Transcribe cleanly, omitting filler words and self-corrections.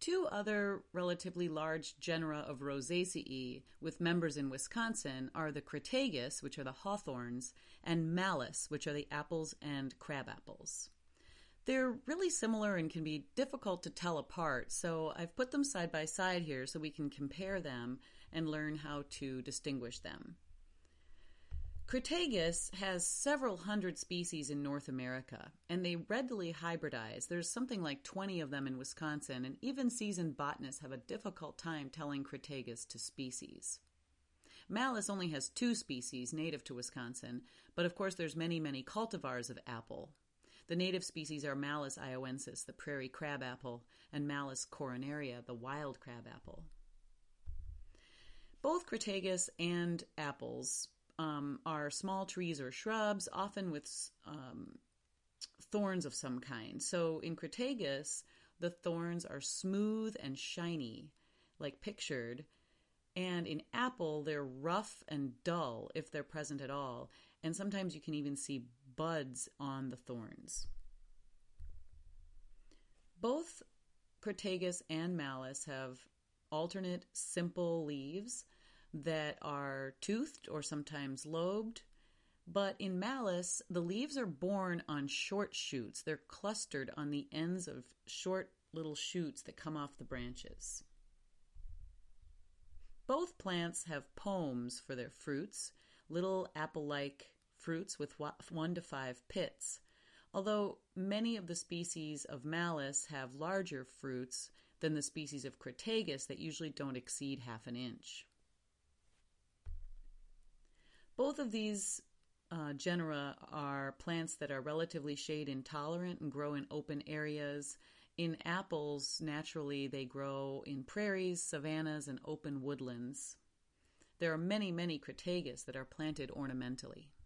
Two other relatively large genera of Rosaceae with members in Wisconsin are the Crataegus, which are the hawthorns, and Malus, which are the apples and crabapples. They're really similar and can be difficult to tell apart, so I've put them side by side here so we can compare them and learn how to distinguish them. Crataegus has several hundred species in North America, and they readily hybridize. There's something like 20 of them in Wisconsin, and even seasoned botanists have a difficult time telling Crataegus to species. Malus only has 2 species native to Wisconsin, but of course there's many, many cultivars of apple. The native species are Malus iowensis, the prairie crabapple, and Malus coronaria, the wild crabapple. Both Crataegus and apples are small trees or shrubs, often with thorns of some kind. So in Crataegus, the thorns are smooth and shiny, like pictured, and in apple, they're rough and dull, if they're present at all, and sometimes you can even see buds on the thorns. Both Crataegus and Malus have alternate simple leaves that are toothed or sometimes lobed, but in Malus, the leaves are borne on short shoots. They're clustered on the ends of short little shoots that come off the branches. Both plants have pomes for their fruits, little apple-like fruits with 1 to 5 pits, although many of the species of Malus have larger fruits than the species of Crataegus that usually don't exceed half an inch. Both of these genera are plants that are relatively shade intolerant and grow in open areas. In apples, naturally, they grow in prairies, savannas, and open woodlands. There are many, many Crataegus that are planted ornamentally.